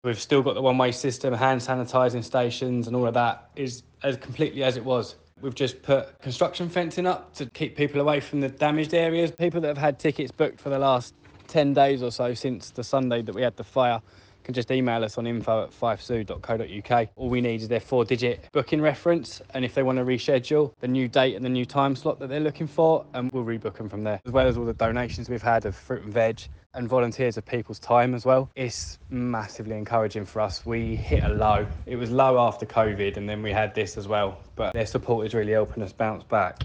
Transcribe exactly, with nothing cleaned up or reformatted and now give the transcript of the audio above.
We've still got the one-way system, hand sanitising stations and all of that is as completely as it was. We've just put construction fencing up to keep people away from the damaged areas. People that have had tickets booked for the last ten days or so since the Sunday that we had the fire can just email us on info at fifesu dot co dot uk. All we need is their four-digit booking reference, and if they want to reschedule, the new date and the new time slot that they're looking for, and we'll rebook them from there. As well as all the donations we've had of fruit and veg and volunteers of people's time as well. It's massively encouraging for us. We hit a low. It was low after COVID, and then we had this as well, but their support is really helping us bounce back.